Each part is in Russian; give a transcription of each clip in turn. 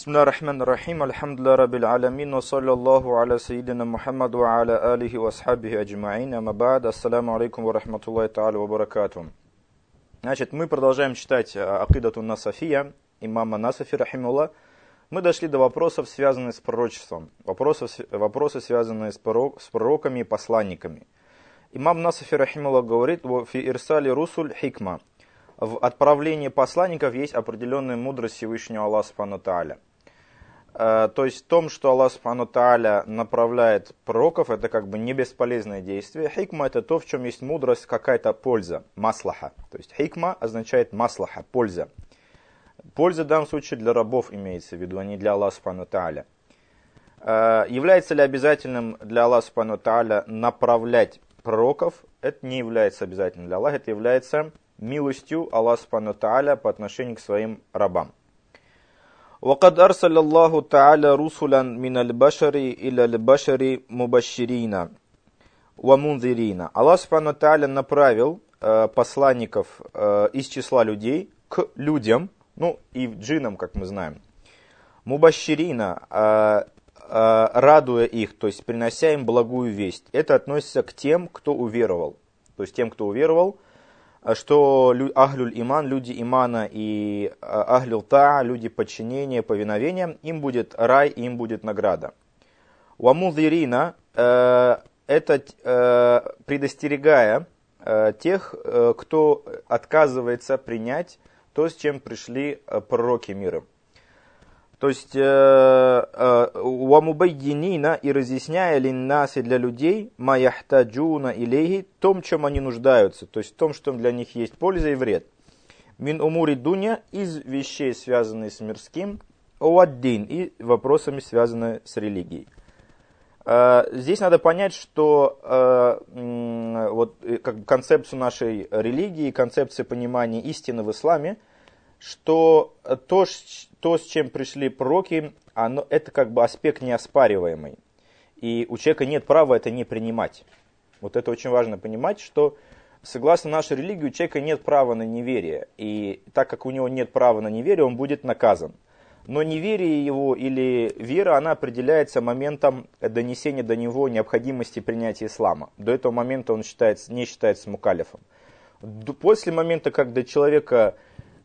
Бисмиллахи рахмани рахим, альхамдулиллахи раббил алямин, ва саллаллаху аля сайидина Мухаммаду ва аля алихи ва асхабихи аджмаин, амма ба'д, ассаламу алейкум ва рахматуллахи та'аля ва баракату. Значит, мы продолжаем читать Акидату Насафия, имама Насафи, рахимуллах. Мы дошли до вопросов, связанных с пророчеством, вопросы, связанные с пророками и посланниками. Имам Насафи, рахимуллах, говорит: «Фи ирсали русуль хикма». В отправлении посланников есть определенная мудрость Всевышнего Аллаха Субхану Тааля. То есть в том, что Аллах Субхану Тааля направляет пророков, это как бы не бесполезное действие. Хикма — это то, в чем есть мудрость, какая-то польза, маслаха. То есть хикма означает маслаха, польза. Польза в данном случае для рабов имеется в виду, а не для Аллаха Субхану Тааля. Является ли обязательным для Аллаха Субхану Тааля направлять пророков? Это не является обязательным для Аллаха, это является милостью Аллаха Субхану Тааля по отношению к своим рабам. وَقَدْ أَرْسَلَ اللَّهُ تَعَالَى رُسُلًا مِنَ الْبَشَرِ إِلَى الْبَشَرِ مُبَشِّرِينَ وَمُنذِرِينَ. Аллах Субхану Тааля направил посланников из числа людей к людям, ну и джиннам, как мы знаем. Мубашширина, радуя их, то есть принося им благую весть. Это относится к тем, кто уверовал. То есть тем, кто уверовал, что ахлюль иман, люди имана, и ахлюл таа, люди подчинения, повиновения, им будет рай, им будет награда. Уамудирина, это предостерегая тех, кто отказывается принять то, с чем пришли пророки мира. То есть уамубайдинина, и разъясняя линнаси для людей, маяхтаджуна илейхи, том, чем они нуждаются, то есть в том, что для них есть польза и вред. Мин умури дуня, из вещей, связанных с мирским, уаддин, и вопросами, связанными с религией. Здесь надо понять, что вот, как бы концепцию нашей религии, концепции понимания истины в исламе, что то, с чем пришли пророки, это как бы аспект неоспариваемый. И у человека нет права это не принимать. Вот это очень важно понимать, что согласно нашей религии у человека нет права на неверие. И так как у него нет права на неверие, он будет наказан. Но неверие его или вера, она определяется моментом донесения до него необходимости принятия ислама. До этого момента он не считается мукалифом. После момента, когда человека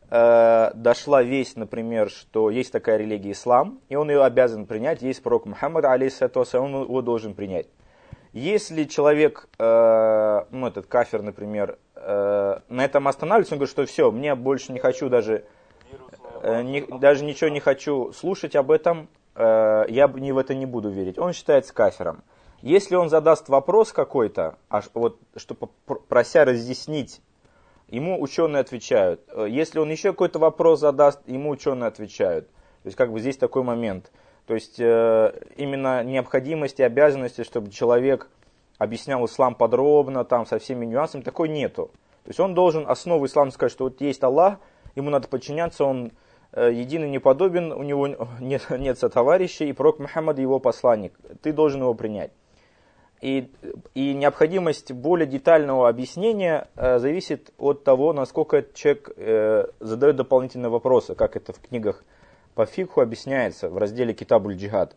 дошла весть, например, что есть такая религия ислам, и он ее обязан принять, есть пророк Мухаммад, алейхиссалату вассалям, он его должен принять. Если человек, этот кафир, например, на этом останавливается, он говорит, что все, мне больше не хочу даже ничего не хочу слушать об этом, я в это не буду верить, он считается кафиром. Если он задаст вопрос какой-то, чтобы прося разъяснить, ему ученые отвечают. Если он еще какой-то вопрос задаст, ему ученые отвечают. То есть как бы здесь такой момент. То есть именно необходимости, обязанности, чтобы человек объяснял ислам подробно, там со всеми нюансами, такой нету. То есть он должен основу ислама сказать, что вот есть Аллах, ему надо подчиняться, он един и неподобен, у него нет сотоварища, и пророк Мухаммад его посланник. Ты должен его принять. И необходимость более детального объяснения зависит от того, насколько человек задает дополнительные вопросы, как это в книгах по фикху объясняется в разделе Китабуль Джихад.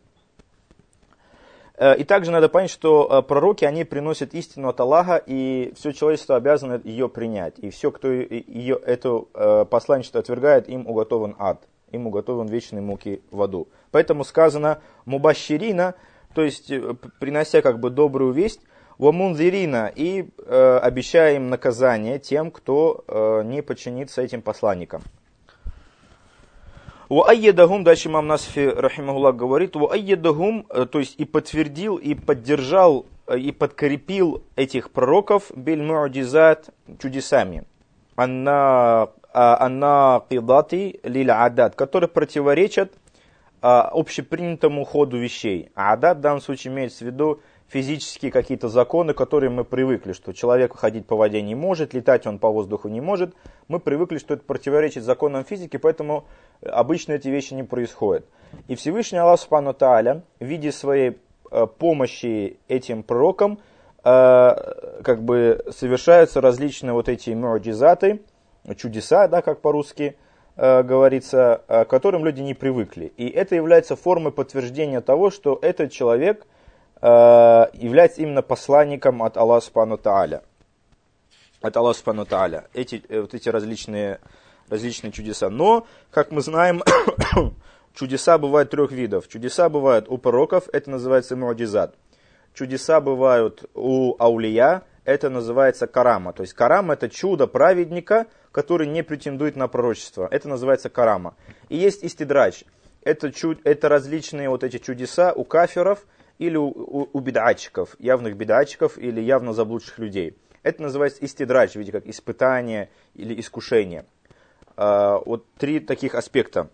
И также надо понять, что пророки, они приносят истину от Аллаха, и все человечество обязано ее принять. И все, кто это посланничество отвергает, им уготован ад, им уготован вечные муки в аду. Поэтому сказано «мубашширина», то есть принося как бы добрую весть, «вамунзирина», и обещая им наказание тем, кто не подчинится этим посланникам. «Ваайядахум», дальше имам Насафи, рахимахуллах, говорит, «ваайядахум», то есть и подтвердил, и поддержал, и подкрепил этих пророков биль-му'джизат, чудесами, анна кидати лиль-адад, которые противоречат общепринятому ходу вещей. А адат в данном случае имеется в виду физические какие-то законы, которые мы привыкли, что человек ходить по воде не может, летать он по воздуху не может. Мы привыкли, что это противоречит законам физики, поэтому обычно эти вещи не происходят. И Всевышний Аллах Субхану Тааля в виде своей помощи этим пророкам как бы совершаются различные вот эти му'джизаты, чудеса, да, как по-русски, говорится, к которым люди не привыкли. И это является формой подтверждения того, что этот человек является именно посланником от Аллаха Субхану Тааля. От Аллаха Субхану Тааля. Вот эти различные чудеса. Но, как мы знаем, чудеса бывают трех видов. Чудеса бывают у пророков, это называется му'джизат. Чудеса бывают у аулия, это называется карама. То есть карама — это чудо праведника, который не претендует на пророчество. Это называется карама. И есть истидрадж. Это различные вот эти чудеса у кафиров или у бид'атчиков, явных бид'атчиков или явно заблудших людей. Это называется истидрадж, видите, как испытание или искушение. Вот три таких аспекта.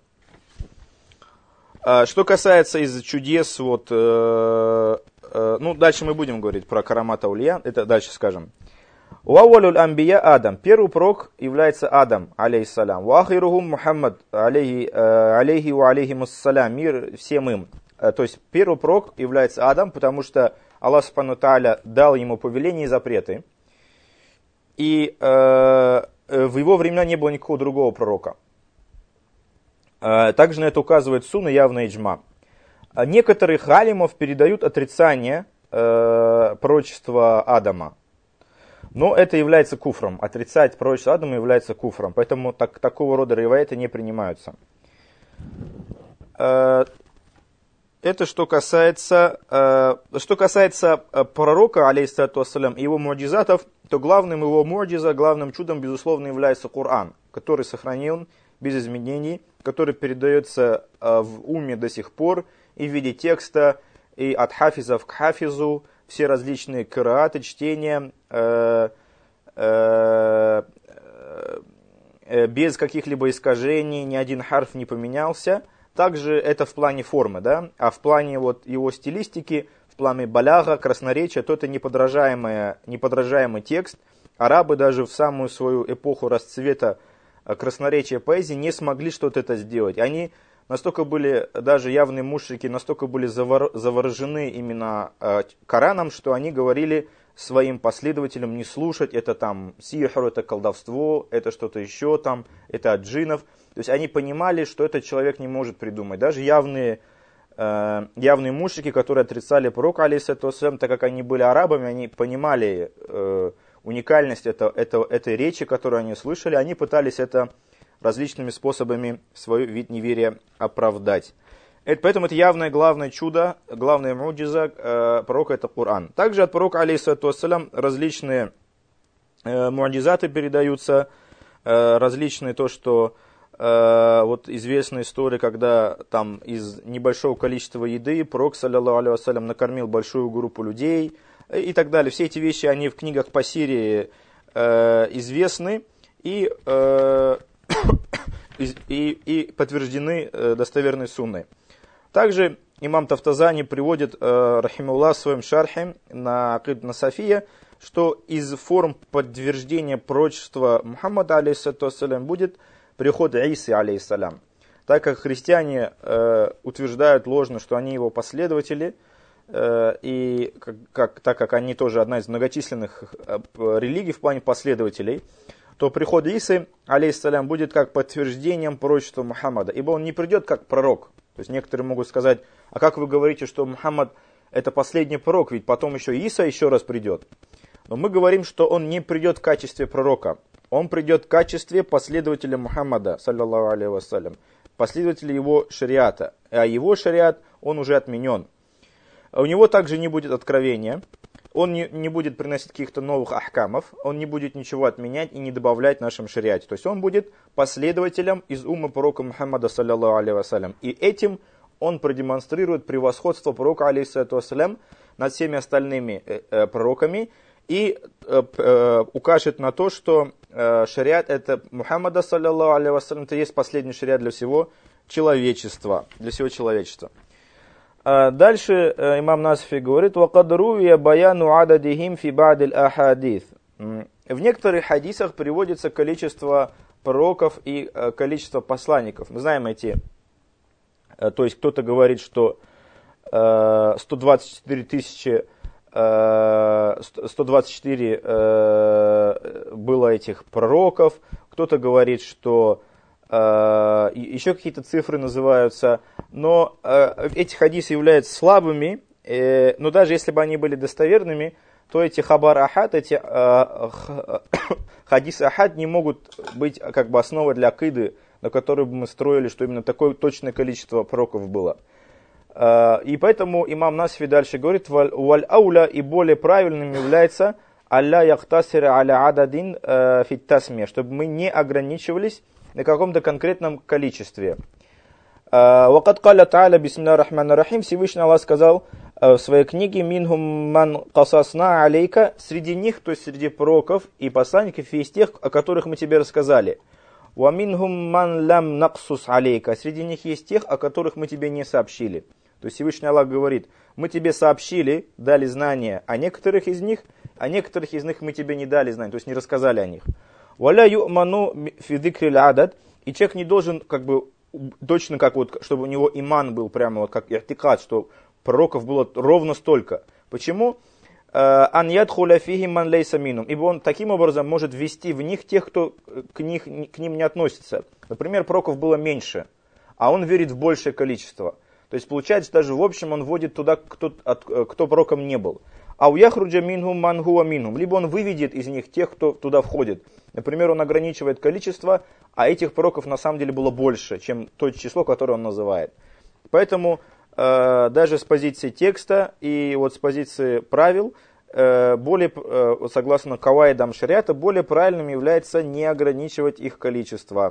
Что касается из чудес, дальше мы будем говорить про карамат аулия, это дальше скажем. Уаввалюль амбия Адам. Первый пророк является Адам, алейхиссалям. Уахирухум Мухаммад, алейхи ва алейхимуссалям. Мир всем им. То есть первый пророк является Адам, потому что Аллах Субхану Тааля дал ему повеления и запреты. И в его времена не было никакого другого пророка. Также на это указывает сунна, явно иджма. Некоторых алимов передают отрицание пророчества Адама. Но это является куфром. Отрицать пророчество Адама является куфром. Поэтому такого рода риваяты не принимаются. Это что касается пророка, алейхиссалату вассалям, и его му'джизатов, то главным его му'джиза, главным чудом, безусловно, является Коран, который сохранен без изменений, который передается в уме до сих пор и в виде текста, и от хафизов к хафизу, все различные кирааты, чтения, без каких-либо искажений, ни один харф не поменялся. Также это в плане формы, да? А в плане его стилистики, в плане баляга, красноречия, то это неподражаемый текст. Арабы даже в самую свою эпоху расцвета красноречия поэзии не смогли что-то это сделать. Они настолько были, даже явные мушрики, настолько были заворожены именно Кораном, что они говорили своим последователям не слушать, это там сихр, это колдовство, это что-то еще там, это от джиннов. То есть они понимали, что этот человек не может придумать. Даже явные мушрики, которые отрицали пророка, алейхиссалату вассалям, так как они были арабами, они понимали уникальность этой речи, которую они слышали, они пытались это различными способами свой вид неверия оправдать. Поэтому это явное главное чудо, главное му'джиза пророка — это Коран. Также от пророка, алейхиссалату вассалям, различные му'джизаты передаются, различные то, что вот известная история, когда там из небольшого количества еды пророк, саллаллаху алейхи вассалям, накормил большую группу людей и так далее. Все эти вещи, они в книгах по Сирии известны и подтверждены достоверной сунной. Также имам Тафтазани приводит, рахимуллах, в своем шархе на Акид Насафия, что из форм подтверждения пророчества Мухаммада, алейхиссалату вассалям, будет приход Исы, алейхиссалям. Так как христиане утверждают ложно, что они его последователи, и так как они тоже одна из многочисленных религий в плане последователей, то приход Исы, алейхиссалям, будет как подтверждением пророчества Мухаммада, ибо он не придет как пророк. То есть некоторые могут сказать: а как вы говорите, что Мухаммад это последний пророк, ведь потом еще Иса еще раз придет. Но мы говорим, что он не придет в качестве пророка. Он придет в качестве последователя Мухаммада, саллаллаху алейхи вассалям, последователя его шариата. А его шариат, он уже отменен. У него также не будет откровения, он не будет приносить каких-то новых ахкамов, он не будет ничего отменять и не добавлять в нашем шариате. То есть он будет последователем из умма пророка Мухаммада, саллаллаху алейхи вассалям. И этим он продемонстрирует превосходство пророка, алейхиссалату вассалям, над всеми остальными пророками и укажет на то, что шариат это Мухаммада, саллаллаху алейхи вассалям, это есть последний шариат для всего человечества. Дальше имам Насфи говорит: وَقَدْ رُوِيَ بَيَانُ عَدَدِهِمْ فِي بَعْدِ الْأَحَادِيثِ. В некоторых хадисах приводится количество пророков и количество посланников. Мы знаем то есть кто-то говорит, что 124 было этих пророков, кто-то говорит, что еще какие-то цифры называются, но эти хадисы являются слабыми, но даже если бы они были достоверными, то эти хабар ахад, эти хадисы ахад не могут быть как бы основой для акиды, на которой бы мы строили, что именно такое точное количество пророков было. И поэтому имам Насфи дальше говорит, валь ауля, и более правильным является алля яхтасира аля ададин фит тасме, чтобы мы не ограничивались на каком-то конкретном количестве. Вакад каля та'аля бисмилля рахман рахим, Всевышний Аллах сказал в своей книге «Минхум ман касасна алейка», среди них, то есть среди пророков и посланников, есть тех, о которых мы тебе рассказали. «Ва минхум ман лам наксус алейка», среди них есть тех, о которых мы тебе не сообщили. То есть Всевышний Аллах говорит, мы тебе сообщили, дали знания о некоторых из них мы тебе не дали знания, то есть не рассказали о них. «Валя ю'ману фи дикрил адад», и человек не должен как бы точно как вот, чтобы у него иман был прямо вот как иртикад, что пророков было ровно столько. Почему? Ан ядхуля фихи ман лейса минум, ибо он таким образом может ввести в них тех, кто к ним не относится. Например, пророков было меньше, а он верит в большее количество. То есть получается, даже в общем он вводит туда, кто пророком не был. А у яхруджа минхум ман хуа минхум, либо он выведет из них тех, кто туда входит. Например, он ограничивает количество, а этих пророков на самом деле было больше, чем то число, которое он называет. Поэтому даже с позиции текста и вот с позиции правил, согласно каваидам шариата, более правильным является не ограничивать их количество.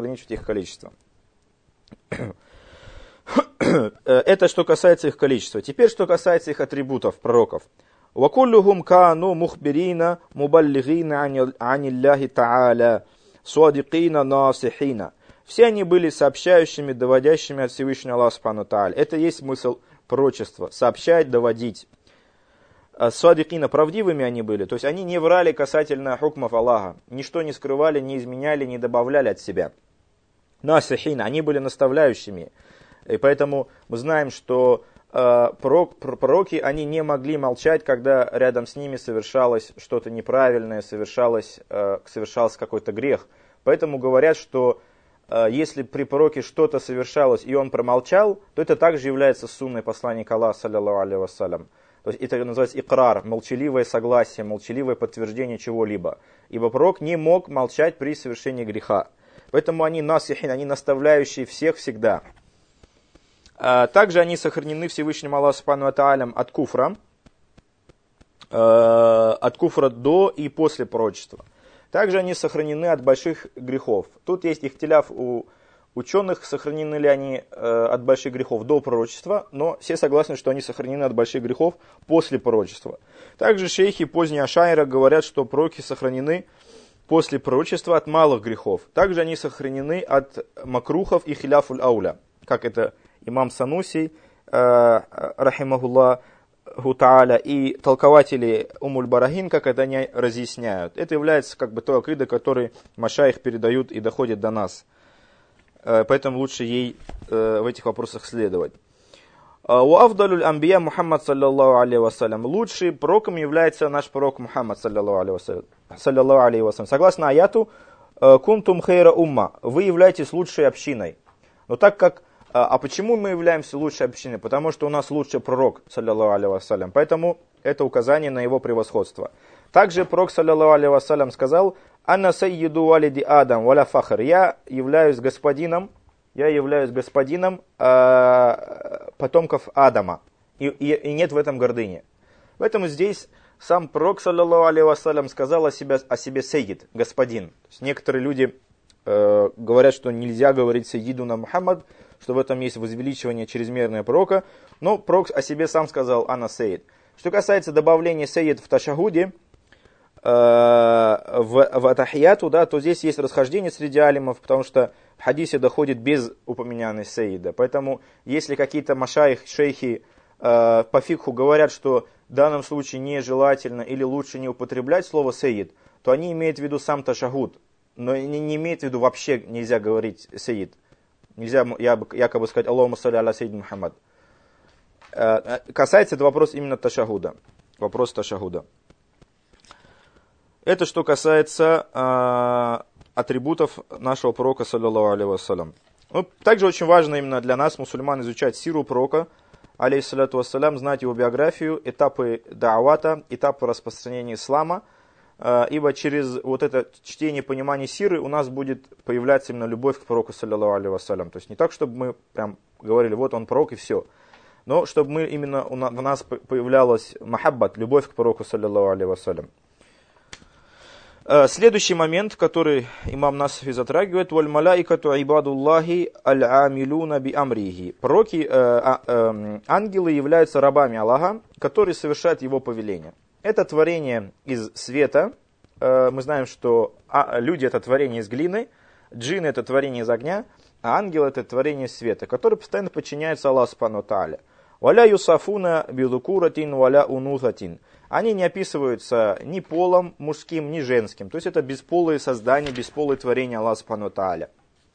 Это что касается их количества. Теперь, что касается их атрибутов, пророков. وَكُلُّهُمْ كَانُوا مُخْبِرِينَ مُبَلِّغِينَ عَنِ اللَّهِ تَعَالَى صَادِقِينَ نَاصِحِينَ. Все они были сообщающими, доводящими от Всевышнего Аллаха Субхану Тааля. Это есть смысл пророчества. Сообщать, доводить. Садикина, правдивыми они были. То есть они не врали касательно хукмов Аллаха. Ничто не скрывали, не изменяли, не добавляли от себя. Насихина, они были наставляющими. И поэтому мы знаем, что пророки, они не могли молчать, когда рядом с ними совершалось что-то неправильное, совершался какой-то грех. Поэтому говорят, что если при пророке что-то совершалось, и он промолчал, то это также является сунной посланника Аллаха, саллиллаху алейхи вассалям. То есть это называется икрар, молчаливое согласие, молчаливое подтверждение чего-либо. Ибо пророк не мог молчать при совершении греха. Поэтому они насихин, они наставляющие всех всегда. Также они сохранены Всевышним Аллахом Субхану ва Тааля от куфра до и после пророчества. Также они сохранены от больших грехов. Тут есть ихтиляф у ученых, сохранены ли они от больших грехов до пророчества, но все согласны, что они сохранены от больших грехов после пророчества. Также шейхи поздние ашайра говорят, что пророки сохранены после пророчества от малых грехов. Также они сохранены от макрухов и хиляфуль ауля, как это имам Сануси, рахимахуллах та'аля, и толкователи Умуль Барахин, как это они разъясняют. Это является как бы той акида, который машаих передают и доходит до нас. Поэтому лучше ей в этих вопросах следовать. Уафдалюль амбия Мухаммад саллаллаху алейхи вассалям. Лучшим пророком является наш пророк Мухаммад саллаллаху алейхи вассалям. Согласно аяту, кунтум хейра умма. Вы являетесь лучшей общиной. Но так как почему мы являемся лучшей общиной? Потому что у нас лучший пророк, саллаллаху алейхи вассалям. Поэтому это указание на его превосходство. Также пророк, саллаллаху алейхи вассалям, сказал: «Анна саййиду валиди Адам валя фахр». Я являюсь господином потомков Адама. И нет в этом гордыни. Поэтому здесь сам пророк, саллаллаху алейхи вассалям, сказал о себе саййид, господин. То есть некоторые люди говорят, что нельзя говорить саййидуна Мухаммад, что в этом есть возвеличивание чрезмерное пророка, но пророк о себе сам сказал «Ана Сейд». Что касается добавления Сейд в ташахуде, в атахияту, да, то здесь есть расхождение среди алимов, потому что в хадисе доходит без упоминания Сейда. Поэтому если какие-то машайх, шейхи по фикху говорят, что в данном случае нежелательно или лучше не употреблять слово Сейд, то они имеют в виду сам ташахуд, но не имеют в виду вообще нельзя говорить Сейд. Нельзя якобы сказать «Аллахумма салли аля сеййид Мухаммад». Касается это вопрос именно ташахуда. Вопрос ташахуда. Это что касается атрибутов нашего пророка, саллаллаху алейхи вассалям. Также очень важно именно для нас, мусульман, изучать сиру пророка, алейхиссалату вассалям, знать его биографию, этапы да'вата, этапы распространения ислама, ибо через вот это чтение, понимание сиры у нас будет появляться именно любовь к пророку, саллаллаху алейхи вассалям. То есть не так, чтобы мы прям говорили, вот он пророк и все, но чтобы мы именно в нас появлялась махаббат, любовь к пророку, саллаллаху алейхи вассалям. Следующий момент, который имам Насафи затрагивает, «Валь малаикату ибадуллахи аль-амилуна би амрихи». Пророки, ангелы являются рабами Аллаха, которые совершают его повеление. Это творение из света. Мы знаем, что люди это творение из глины, джинны это творение из огня, а ангелы это творение из света, которые постоянно подчиняются Аллаху субхану ва тааля. «Валя юсафуна бидукуратин валя унутатин». Они не описываются ни полом мужским, ни женским. То есть это бесполые создания, бесполые творения Аллаха субхану ва тааля.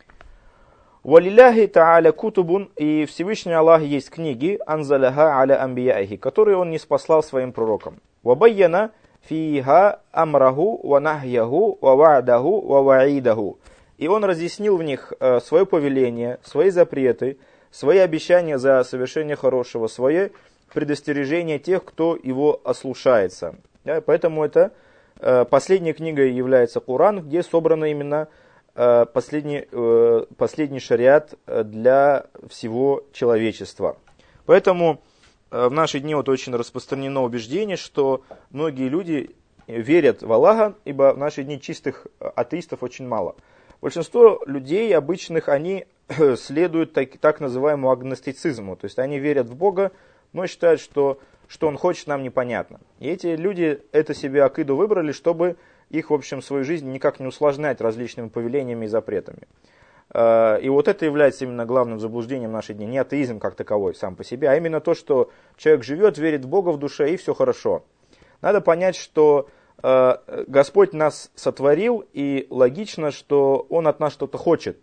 «Валилляхи тааля кутубун», и Всевышний Аллах есть книги, «анзаляха аля амбияхи», которые он не спаслал своим пророкам. «Вабайяна фиха амраху ва нахьяху ва ва'даху ва ва'идаху». И он разъяснил в них свое повеление, свои запреты, свои обещания за совершение хорошего, свои предостережения тех, кто его ослушается. Поэтому это последней книгой является Коран, где собрано именно последний шариат для всего человечества. Поэтому в наши дни вот очень распространено убеждение, что многие люди верят в Аллаха, ибо в наши дни чистых атеистов очень мало. Большинство людей обычных, они следуют так называемому агностицизму, то есть они верят в Бога, но считают, что он хочет, нам непонятно. И эти люди это себе акиду выбрали, чтобы их, в общем, свою жизнь никак не усложнять различными повелениями и запретами. И вот это является именно главным заблуждением нашей дни. Не атеизм как таковой сам по себе, а именно то, что человек живет, верит в Бога в душе, и все хорошо. Надо понять, что Господь нас сотворил, и логично, что Он от нас что-то хочет.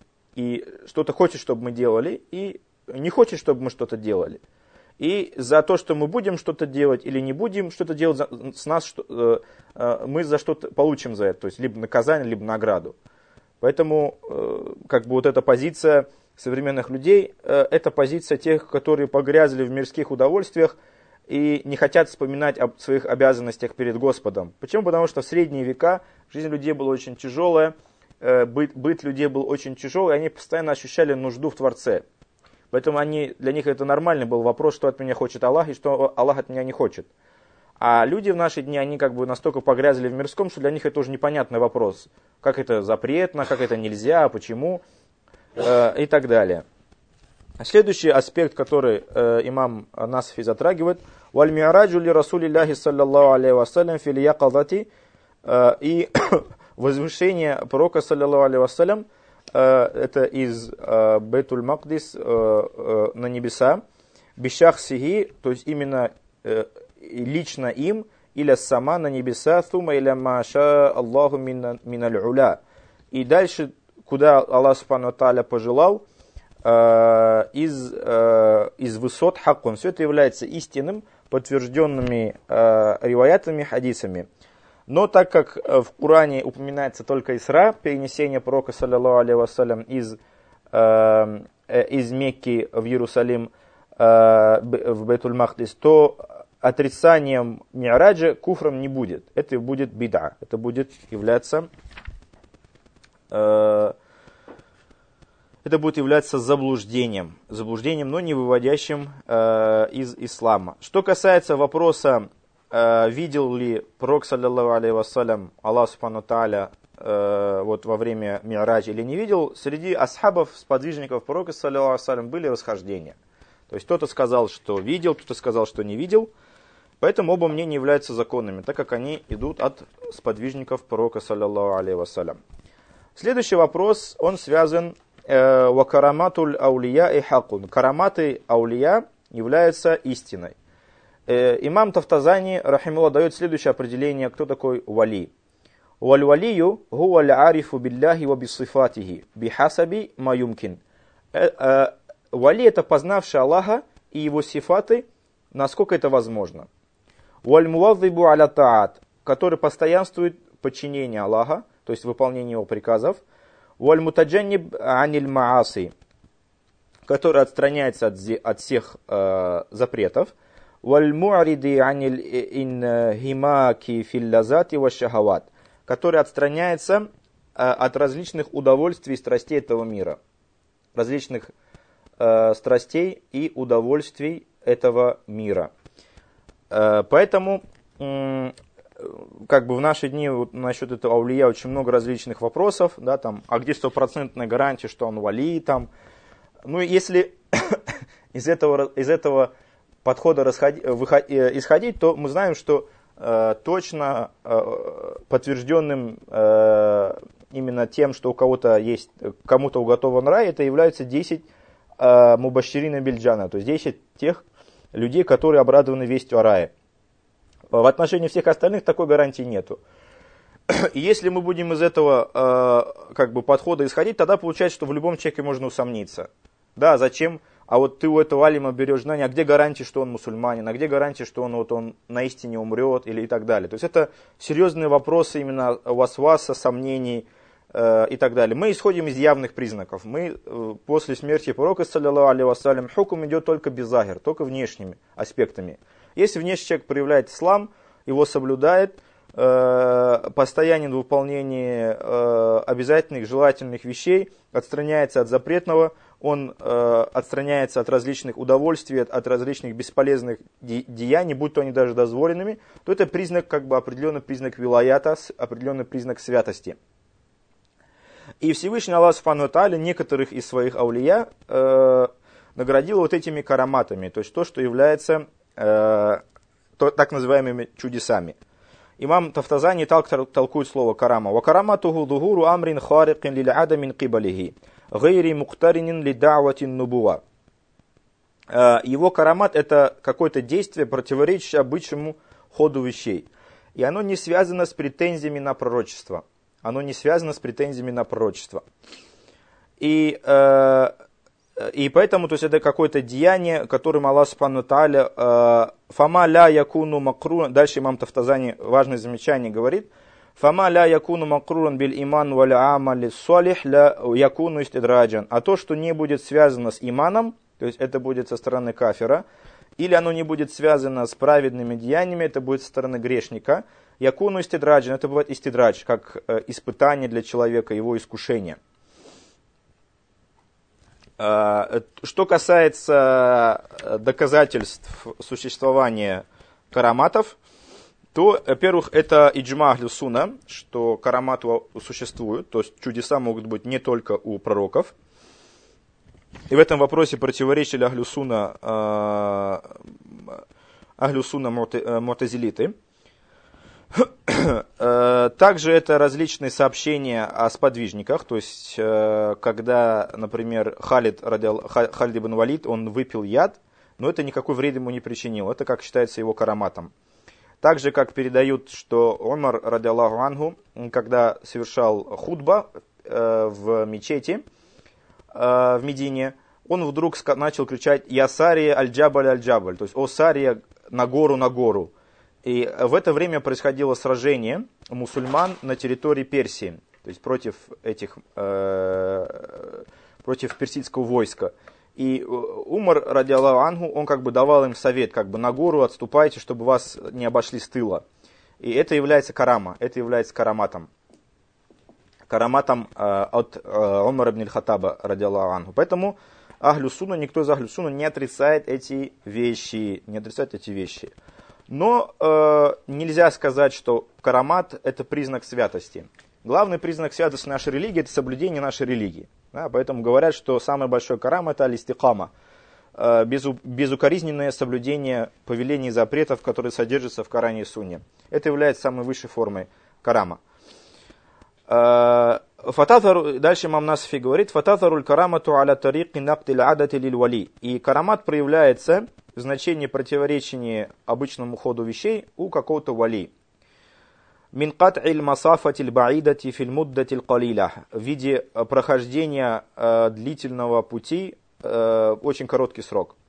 И что-то хочет, чтобы мы делали, и не хочет, чтобы мы что-то делали. И за то, что мы будем что-то делать или не будем что-то делать, с нас мы за что-то получим за это. То есть либо наказание, либо награду. Поэтому как бы вот эта позиция современных людей, это позиция тех, которые погрязли в мирских удовольствиях и не хотят вспоминать об своих обязанностях перед Господом. Почему? Потому что в средние века жизнь людей была очень тяжелая, быт людей был очень тяжелый, и они постоянно ощущали нужду в Творце. Поэтому для них это нормальный был вопрос, что от меня хочет Аллах и что Аллах от меня не хочет. А люди в наши дни, они как бы настолько погрязли в мирском, что для них это уже непонятный вопрос. Как это запретно, как это нельзя, почему и так далее. Следующий аспект, который имам Насафи затрагивает, «Валь ми'раджу ли расулиллахи саллаллаху алейхи вассалям фил якадати», и возвышение пророка саллаллаху алейхи вассалям, это из Бейтуль Макдис на небеса, бишахсихи, то есть именно лично им, или сама на небеса, тума иля маша Аллаху миналь уля. И дальше, куда Аллах субхану ва тааля пожелал, из высот хаккун. Все это является истинным, подтвержденными риваятами, хадисами. Но так как в Коране упоминается только Исра, перенесение пророка, саллаллаху алейхи вассалям, из Мекки в Иерусалим, в Бейтуль Макдис, то отрицанием Ми'раджа куфром не будет. Это будет бида. Это будет являться заблуждением, но не выводящим из ислама. Что касается вопроса, видел ли пророк, саллаллаху алейхи вассалям, Аллах субхану тааля вот во время Ми'раджа или не видел, среди асхабов, сподвижников пророка, саллаллаху алейхи вассалям, были расхождения. То есть кто-то сказал, что видел, кто-то сказал, что не видел. Поэтому оба мнения являются законными, так как они идут от сподвижников пророка, саллаллаху алейхи вассалям. Следующий вопрос, он связан ва караматуль аулия и хакун. Караматы аулия являются истиной. Имам Тафтазани, рахимуллах, дает следующее определение, кто такой вали. Валь валию гуа ля-арифу билляхи ва бисифатихи бихасаби ма юмкин. Вали — это познавший Аллаха и его сифаты, насколько это возможно. Валь муваззибу аля таат, который постоянствует подчинение Аллаха, то есть выполнение его приказов. Валь мутаджанниб аниль мааси, который отстраняется от всех запретов. Валь муариди аниль инхимаки фил лазати ва шахават, который отстраняется от различных удовольствий и страстей этого мира. Различных страстей и удовольствий этого мира. Поэтому, как бы в наши дни вот, насчет этого аулия очень много различных вопросов, да, там, а где стопроцентная гарантия, что он вали, там. Ну, если из этого подхода исходить, то мы знаем, что точно подтвержденным именно тем, что у кого-то есть, кому-то уготован рай, это являются 10 мубаширина бильджана, то есть 10 тех людей, которые обрадованы вестью о рае. В отношении всех остальных такой гарантии нету. И если мы будем из этого как бы подхода исходить, тогда получается, что в любом человеке можно усомниться. Да, зачем? А вот ты у этого алима берешь знания, а где гарантия, что он мусульманин, а где гарантия, что он на истине умрет, или и так далее. То есть это серьезные вопросы именно васваса, сомнений и так далее. Мы исходим из явных признаков. Мы после смерти пророка, саллаллаху алейхи вассалям, хукм идет только без захир, только внешними аспектами. Если внешний человек проявляет ислам, его соблюдает, постоянен в выполнении обязательных, желательных вещей, отстраняется от запретного, он отстраняется от различных удовольствий, от различных бесполезных деяний, будь то они даже дозволенными, то это признак, как бы определенный признак вилаята, определенный признак святости. И Всевышний Аллах Субхану ва Тааля некоторых из своих аулия наградил вот этими караматами, то есть то, что является так называемыми чудесами. Имам Тафтазани толкует слово карама. Ва караматуху духуру амрин харикин лиль адамин кибалихи, гайри мухтаринин ли да'ватин нубуа. Его карамат — это какое-то действие, противоречащее обычному ходу вещей. И оно не связано с претензиями на пророчество. Оно не связано с претензиями на пророчество. И поэтому, то есть, это какое-то деяние, которым Аллах Субхану ва Тааля фама ля якуну макруран. Дальше имам Тафтазани важное замечание говорит: фама ля якуну макруран биль иман валь амали солих ля якуну истидраджан. А то, что не будет связано с иманом, то есть это будет со стороны кафира, или оно не будет связано с праведными деяниями, это будет со стороны грешника. Якуну истидраджан, это бывает истидрадж, как испытание для человека, его искушение. Что касается доказательств существования караматов, то, во-первых, это иджма ахлю сунна, что караматы существуют, то есть чудеса могут быть не только у пророков. И в этом вопросе противоречили ахлю сунна му'тазилиты. Также это различные сообщения о сподвижниках, то есть когда, например, Халид ибн Валид, он выпил яд, но это никакой вред ему не причинил, это как считается его караматом. Также как передают, что Умар, ради Аллаху анху, когда совершал хутба в мечети в Медине, он вдруг начал кричать «Я Сария аль-Джабаль аль-Джабаль», то есть «О Сария, на гору, на гору». И в это время происходило сражение мусульман на территории Персии, то есть против персидского войска. И Умар, ради Аллаху анху, он как бы давал им совет, как бы на гору отступайте, чтобы вас не обошли с тыла. И это является карама, это является караматом. Караматом от Умара ибн аль-Хаттаба, ради Аллаху анху. Поэтому ахлю сунна, никто из ахлю сунна не отрицает эти вещи, Но нельзя сказать, что карамат — это признак святости. Главный признак святости нашей религии — это соблюдение нашей религии. Да, поэтому говорят, что самый большой карам — это аль-истикама, безукоризненное соблюдение повелений и запретов, которые содержатся в Коране и Сунне. Это является самой высшей формой карама. Дальше имам Насфи говорит: «Фататаруль карамату аля тарики нактиль адати лиль вали». И карамат проявляется в значении противоречения обычному ходу вещей у какого-то вали. «Мин кат'иль масафатиль баидати филь муддатиль калиля». В виде прохождения длительного пути очень короткий срок.